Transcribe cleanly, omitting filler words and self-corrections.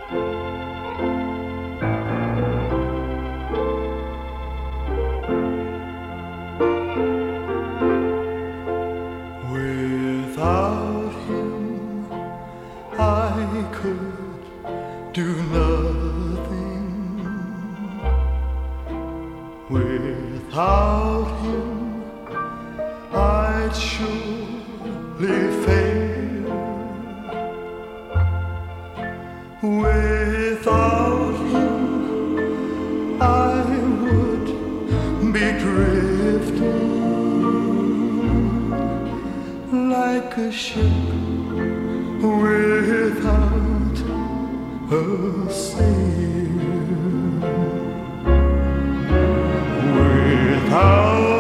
Without him, I could do nothing. Without him, I'd surely fail. Without him, I would be drifting like a ship without a sail. Without